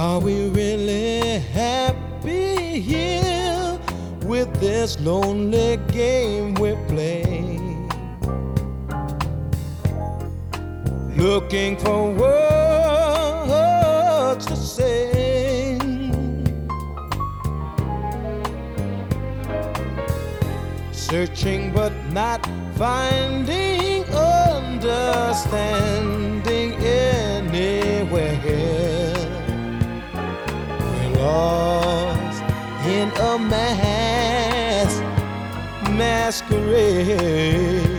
Are we really happy here with this lonely game we play? Looking for words to say, searching but not finding understanding anywhere. We're lost in a masquerade.